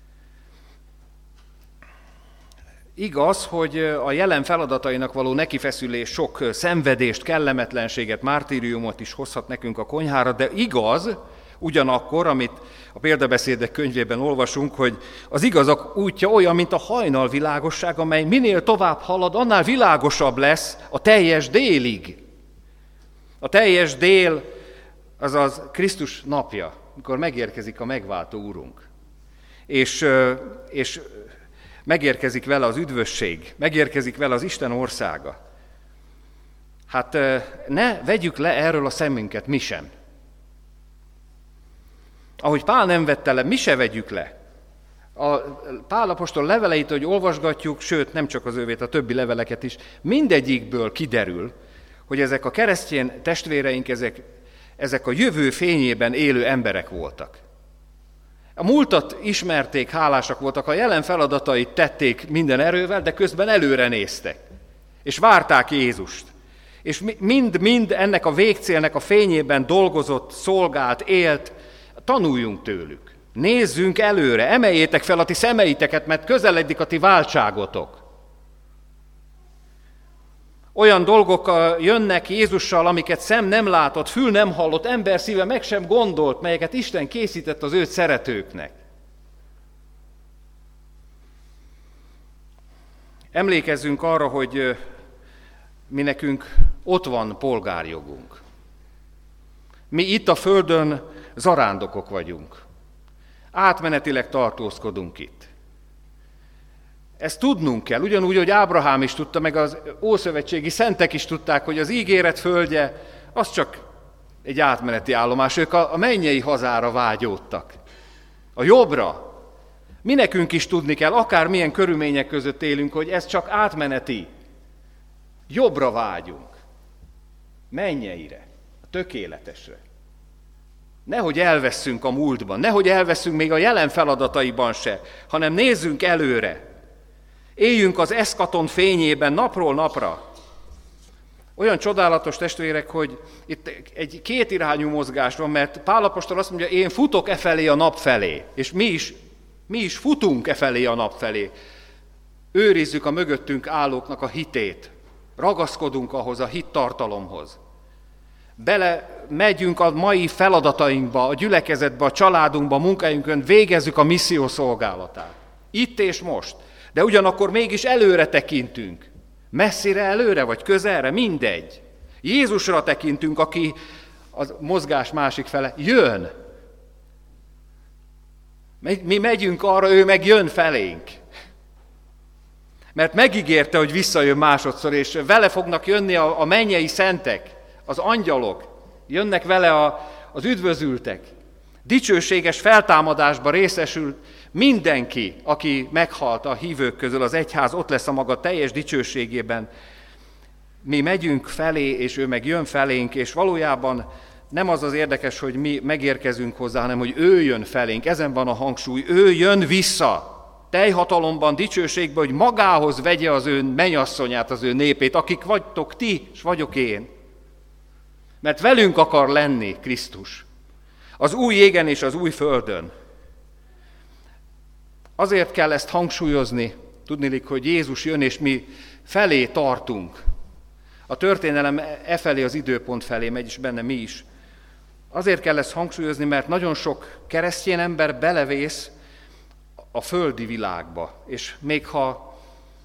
S3: Igaz, hogy a jelen feladatainak való nekifeszülés sok szenvedést, kellemetlenséget, mártíriumot is hozhat nekünk a konyhára, de igaz, ugyanakkor, amit a példabeszédek könyvében olvasunk, hogy az igazak útja olyan, mint a hajnal világosság, amely minél tovább halad, annál világosabb lesz a teljes délig. A teljes dél, azaz Krisztus napja, amikor megérkezik a megváltó Úrunk. És, és megérkezik vele az üdvösség, megérkezik vele az Isten országa. Hát ne vegyük le erről a szemünket, mi sem. Ahogy Pál nem vette le, mi se vegyük le. A Pál apostol leveleit, hogy olvasgatjuk, sőt, nem csak az ővét, a többi leveleket is, mindegyikből kiderül, hogy ezek a keresztény testvéreink, ezek, ezek a jövő fényében élő emberek voltak. A múltat ismerték, hálásak voltak, a jelen feladatait tették minden erővel, de közben előre néztek, és várták Jézust. És mind-mind ennek a végcélnek a fényében dolgozott, szolgált, élt, tanuljunk tőlük. Nézzünk előre, emeljétek fel a ti szemeiteket, mert közeledik a ti váltságotok. Olyan dolgok jönnek Jézussal, amiket szem nem látott, fül nem hallott, ember szíve meg sem gondolt, melyeket Isten készített az őt szeretőknek. Emlékezzünk arra, hogy mi nekünk ott van polgárjogunk. Mi itt a földön zarándokok vagyunk. Átmenetileg tartózkodunk itt. Ezt tudnunk kell, ugyanúgy, hogy Ábrahám is tudta, meg az ószövetségi szentek is tudták, hogy az ígéret földje, az csak egy átmeneti állomás. Ők a mennyei hazára vágyódtak. A jobbra. Mi nekünk is tudni kell, akármilyen körülmények között élünk, hogy ez csak átmeneti. Jobbra vágyunk. Mennyeire, a tökéletesre. Nehogy elvesszünk a múltban, nehogy elveszünk még a jelen feladataiban se, hanem nézzünk előre. Éljünk az eszkaton fényében napról napra. Olyan csodálatos, testvérek, hogy itt egy kétirányú mozgás van, mert Pál apostol azt mondja, én futok e felé a nap felé, és mi is, mi is futunk e felé a nap felé. Őrizzük a mögöttünk állóknak a hitét, ragaszkodunk ahhoz a hittartalomhoz. Bele megyünk a mai feladatainkba, a gyülekezetbe, a családunkba, a munkájunkon, végezzük a misszió szolgálatát. Itt és most. De ugyanakkor mégis előre tekintünk. Messzire előre, vagy közelre, mindegy. Jézusra tekintünk, aki a mozgás másik fele jön. Mi megyünk arra, ő meg jön felénk. Mert megígérte, hogy visszajön másodszor, és vele fognak jönni a, a mennyei szentek, az angyalok, jönnek vele a, az üdvözültek. Dicsőséges feltámadásba részesül mindenki, aki meghalt a hívők közül, az egyház ott lesz a maga teljes dicsőségében. Mi megyünk felé, és ő meg jön felénk, és valójában nem az az érdekes, hogy mi megérkezünk hozzá, hanem hogy ő jön felénk. Ezen van a hangsúly. Ő jön vissza, teljhatalomban, dicsőségben, hogy magához vegye az ő mennyasszonyát, az ő népét, akik vagytok ti, és vagyok én. Mert velünk akar lenni Krisztus. Az új égen és az új földön. Azért kell ezt hangsúlyozni, tudniillik, hogy Jézus jön, és mi felé tartunk. A történelem e felé, az időpont felé megy, és benne mi is. Azért kell ezt hangsúlyozni, mert nagyon sok keresztény ember belevész a földi világba. És még ha,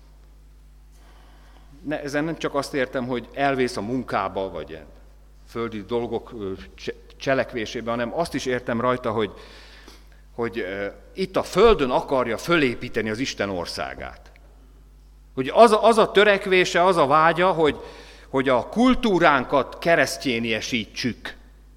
S3: ne, ezen nem csak azt értem, hogy elvész a munkába, vagy földi dolgok cselekvésébe, hanem azt is értem rajta, hogy, hogy itt a földön akarja fölépíteni az Isten országát. Hogy az a, az a törekvése, az a vágya, hogy, hogy a kultúránkat keresztjéniesítsük.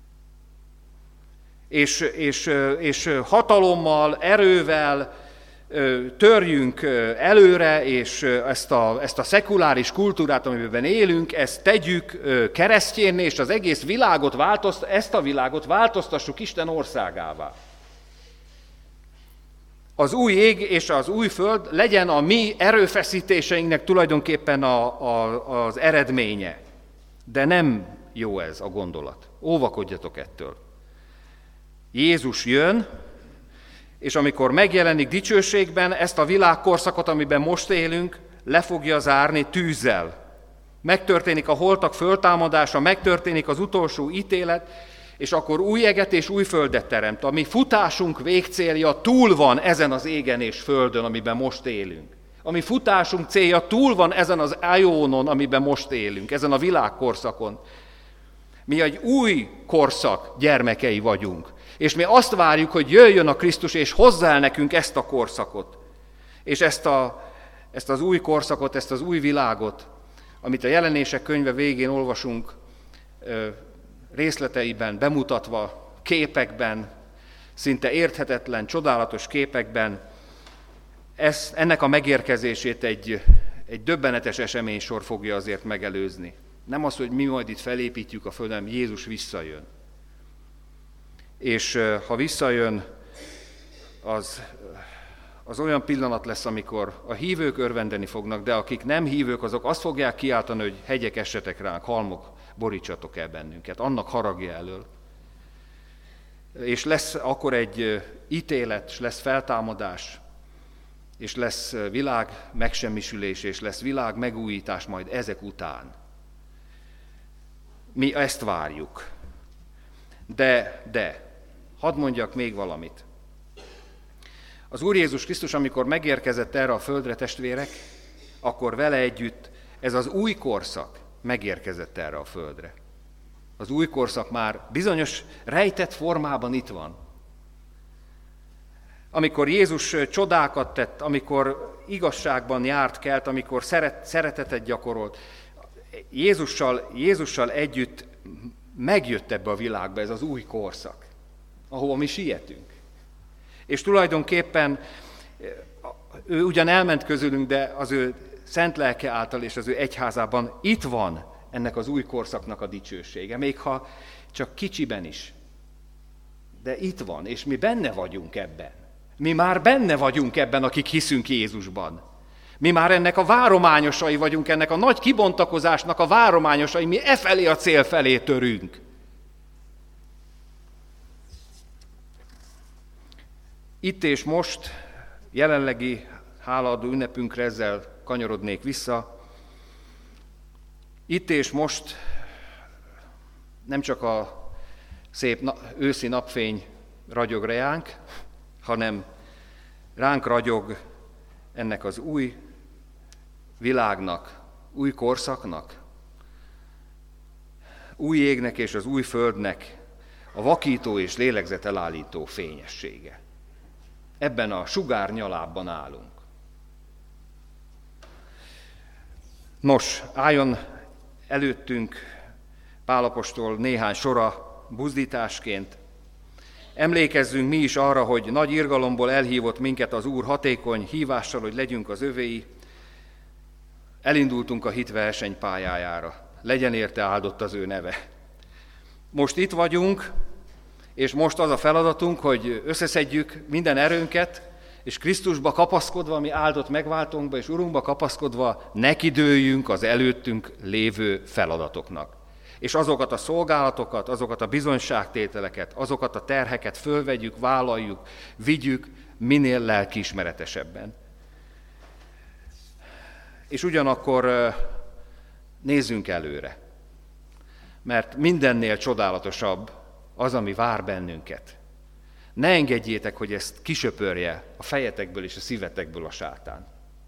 S3: És, és, és hatalommal, erővel törjünk előre, és ezt a, ezt a szekuláris kultúrát, amiben élünk, ezt tegyük keresztjénné, és az egész világot változt, ezt a világot változtassuk Isten országává. Az új ég és az új föld legyen a mi erőfeszítéseinknek tulajdonképpen a, a, az eredménye. De nem jó ez a gondolat. Óvakodjatok ettől. Jézus jön, és amikor megjelenik dicsőségben, ezt a világkorszakot, amiben most élünk, le fogja zárni tűzzel. Megtörténik a holtak föltámadása, megtörténik az utolsó ítélet, és akkor új eget és új földet teremt. A mi futásunk végcélja túl van ezen az égen és földön, amiben most élünk. A mi futásunk célja túl van ezen az ájónon, amiben most élünk, ezen a világkorszakon. Mi egy új korszak gyermekei vagyunk. És mi azt várjuk, hogy jöjjön a Krisztus, és hozza el nekünk ezt a korszakot. És ezt, a, ezt az új korszakot, ezt az új világot, amit a Jelenések könyve végén olvasunk részleteiben, bemutatva, képekben, szinte érthetetlen, csodálatos képekben, ez, ennek a megérkezését egy, egy döbbenetes eseménysor fogja azért megelőzni. Nem az, hogy mi majd itt felépítjük a földön, Jézus visszajön. És ha visszajön, az, az olyan pillanat lesz, amikor a hívők örvendeni fognak, de akik nem hívők, azok azt fogják kiáltani, hogy hegyek essetek ránk, halmok, borítsatok el bennünket, annak haragja elől. És lesz akkor egy ítélet, és lesz feltámadás, és lesz világ megsemmisülés, és lesz világ megújítás majd ezek után. Mi ezt várjuk. De, de, hadd mondjak még valamit. Az Úr Jézus Krisztus, amikor megérkezett erre a földre, testvérek, akkor vele együtt ez az új korszak megérkezett erre a földre. Az új korszak már bizonyos rejtett formában itt van. Amikor Jézus csodákat tett, amikor igazságban járt kelt, amikor szeret, szeretetet gyakorolt, Jézussal, Jézussal együtt megjött ebbe a világba ez az új korszak, ahova mi sietünk. És tulajdonképpen ő ugyan elment közülünk, de az ő szent lelke által és az ő egyházában itt van ennek az új korszaknak a dicsősége, még ha csak kicsiben is. De itt van, és mi benne vagyunk ebben. Mi már benne vagyunk ebben, akik hiszünk Jézusban. Mi már ennek a várományosai vagyunk, ennek a nagy kibontakozásnak a várományosai, mi e felé a cél felé törünk. Itt és most, jelenlegi hálaadó ünnepünkre ezzel kanyarodnék vissza. Itt és most nem csak a szép na- őszi napfény ragyog ránk, hanem ránk ragyog ennek az új világnak, új korszaknak, új égnek és az új földnek a vakító és lélegzetelállító fényessége. ebben a sugárnyalában állunk. Nos, álljon előttünk Pál apostol néhány sora buzdításként. Emlékezzünk mi is arra, hogy nagy irgalomból elhívott minket az Úr hatékony hívással, hogy legyünk az övéi. Elindultunk a hit versenypályájára. Legyen érte áldott az ő neve. Most itt vagyunk, és most az a feladatunk, hogy összeszedjük minden erőnket, és Krisztusba kapaszkodva, mi áldott megváltónkba és Urunkba kapaszkodva nekidőljünk az előttünk lévő feladatoknak. És azokat a szolgálatokat, azokat a bizonyságtételeket, azokat a terheket fölvegyük, vállaljuk, vigyük minél lelkiismeretesebben. És ugyanakkor nézzünk előre, mert mindennél csodálatosabb az, ami vár bennünket. Ne engedjétek, hogy ezt kisöpörje a fejetekből és a szívetekből a sátán.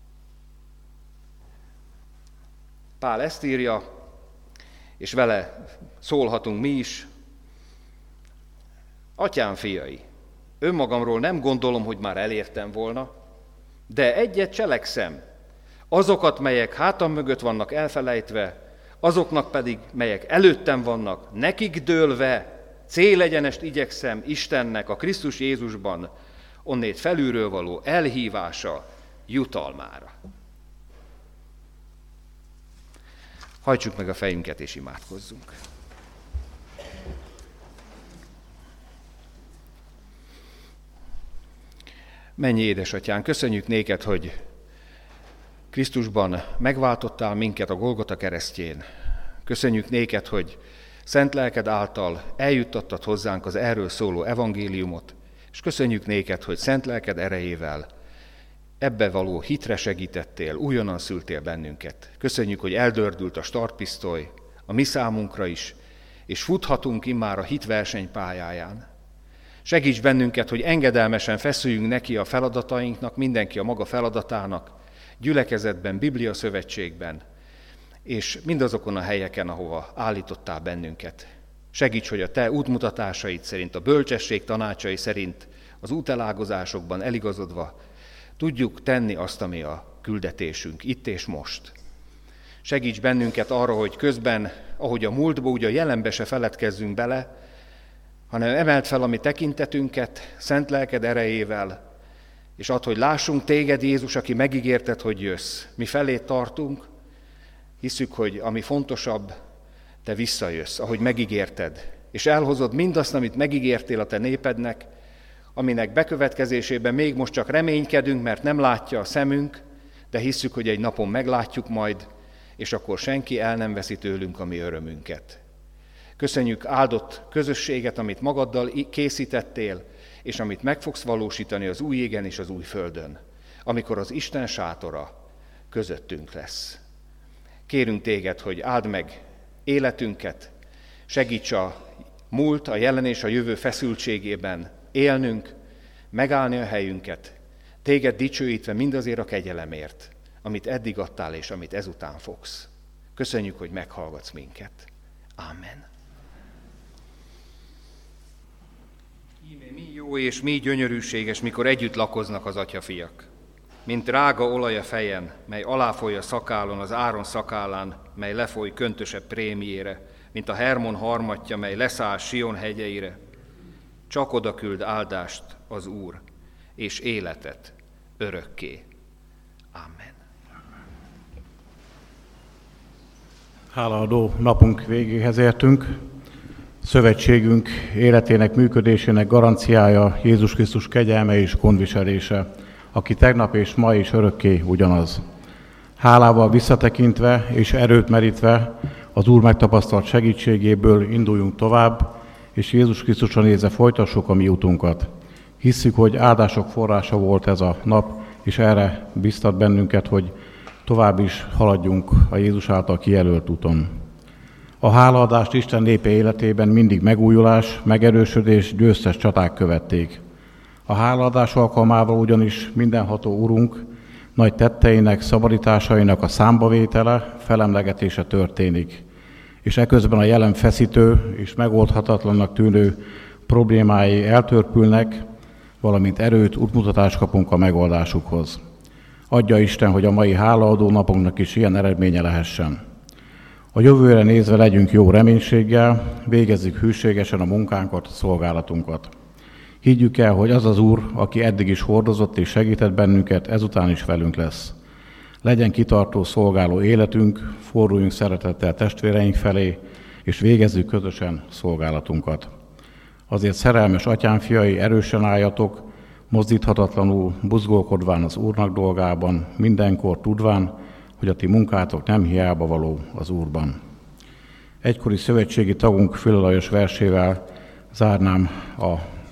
S3: Pál ezt írja, és vele szólhatunk mi is. Atyám fiai, önmagamról nem gondolom, hogy már elértem volna, de egyet cselekszem, azokat, melyek hátam mögött vannak elfelejtve, azoknak pedig, melyek előttem vannak, nekik dőlve, célegyenest igyekszem Istennek a Krisztus Jézusban, onnét felülről való elhívása jutalmára. Hajtsuk meg a fejünket és imádkozzunk. Mennyi édesatyán, köszönjük néked, hogy Krisztusban megváltottál minket a Golgota keresztjén. Köszönjük néked, hogy szent lelked által eljuttattad hozzánk az erről szóló evangéliumot, és köszönjük néked, hogy szent lelked erejével ebbe való hitre segítettél, újonnan szültél bennünket. Köszönjük, hogy eldördült a startpisztoly a mi számunkra is, és futhatunk immár a hit versenypályáján. Segíts bennünket, hogy engedelmesen feszüljünk neki a feladatainknak, mindenki a maga feladatának, gyülekezetben, Biblia szövetségben, és mindazokon a helyeken, ahova állítottál bennünket. Segíts, hogy a te útmutatásaid szerint, a bölcsesség tanácsai szerint, az útelágozásokban eligazodva tudjuk tenni azt, ami a küldetésünk, itt és most. Segíts bennünket arra, hogy közben, ahogy a múltba, úgy a jelenbe se feledkezzünk bele, hanem emeld fel a mi tekintetünket szent lelked erejével, és add, hogy lássunk téged, Jézus, aki megígérted, hogy jössz. Mi felé tartunk, hiszük, hogy ami fontosabb, te visszajössz, ahogy megígérted, és elhozod mindazt, amit megígértél a te népednek, aminek bekövetkezésében még most csak reménykedünk, mert nem látja a szemünk, de hisszük, hogy egy napon meglátjuk majd, és akkor senki el nem veszi tőlünk a mi örömünket. Köszönjük áldott közösséget, amit magaddal készítettél, és amit meg fogsz valósítani az új égen és az új földön, amikor az Isten sátora közöttünk lesz. Kérünk téged, hogy áld meg életünket, segíts a múlt, a jelen és a jövő feszültségében élnünk, megállni a helyünket, téged dicsőítve mindazért a kegyelemért, amit eddig adtál és amit ezután fogsz. Köszönjük, hogy meghallgatsz minket. Amen. Íme mi jó és mi gyönyörűséges, mikor együtt lakoznak az atyafiak. Mint drága olaj a fejen, mely aláfoly a szakálon, az Áron szakállán, mely lefoly köntösebb prémiére, mint a Hermon harmatja, mely leszáll Sion hegyeire. Csak oda küld áldást az Úr, és életet örökké. Amen.
S1: Hálaadó napunk végéhez értünk. Szövetségünk életének, működésének garanciája Jézus Krisztus kegyelme és gondviselése, aki tegnap és ma is örökké ugyanaz. Hálával visszatekintve és erőt merítve az Úr megtapasztalt segítségéből induljunk tovább, és Jézus Krisztusra nézve folytassuk a mi utunkat. Hisszük, hogy áldások forrása volt ez a nap, és erre biztat bennünket, hogy tovább is haladjunk a Jézus által kijelölt úton. A hálaadást Isten népe életében mindig megújulás, megerősödés, győztes csaták követték. A hálaadás alkalmával ugyanis mindenható Urunk nagy tetteinek, szabadításainak a számbavétele, felemlegetése történik. És eközben a jelen feszítő és megoldhatatlannak tűnő problémái eltörpülnek, valamint erőt, útmutatást kapunk a megoldásukhoz. Adja Isten, hogy a mai hálaadó napunknak is ilyen eredménye lehessen. A jövőre nézve legyünk jó reménységgel, végezzük hűségesen a munkánkat, a szolgálatunkat. Higgyük el, hogy az az Úr, aki eddig is hordozott és segített bennünket, ezután is velünk lesz. Legyen kitartó, szolgáló életünk, forduljunk szeretettel testvéreink felé, és végezzük közösen szolgálatunkat. Azért szerelmes atyám fiai, erősen álljatok, mozdíthatatlanul, buzgolkodván az Úrnak dolgában, mindenkor tudván, hogy a ti munkátok nem hiába való az Úrban. Egykori szövetségi tagunk Füle Lajos versével zárnám a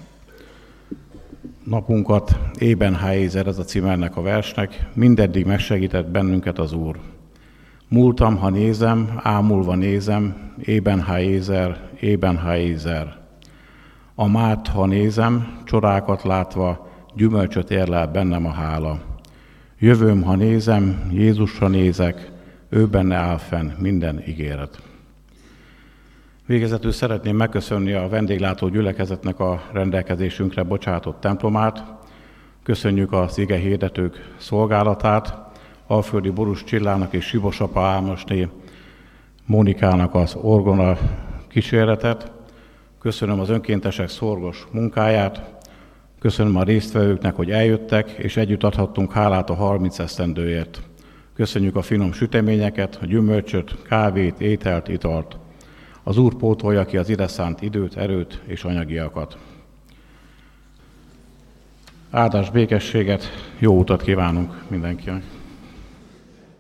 S1: napunkat. Ében Hájézer, ez a cím ennek a versnek. Mindeddig megsegített bennünket az Úr. Múltam, ha nézem, ámulva nézem, Ében Hájézer, Ében Hájézer. A mát, ha nézem, csodákat látva, gyümölcsöt érlel bennem a hála. Jövőm, ha nézem, Jézusra nézek, ő benne áll fenn minden ígéret. Végezetül szeretném megköszönni a vendéglátó gyülekezetnek a rendelkezésünkre bocsátott templomát. Köszönjük az ige hirdetők szolgálatát, Alföldi Borús Csillának és Sibosapa Ámosné Mónikának az orgona kíséretet. Köszönöm az önkéntesek szorgos munkáját, köszönöm a résztvevőknek, hogy eljöttek, és együtt adhattunk hálát a harminc esztendőért. Köszönjük a finom süteményeket, a gyümölcsöt, kávét, ételt, italt. Az Úr pótolja ki az ide szánt időt, erőt és anyagiakat. Áldás, békességet, jó utat kívánunk mindenkinek!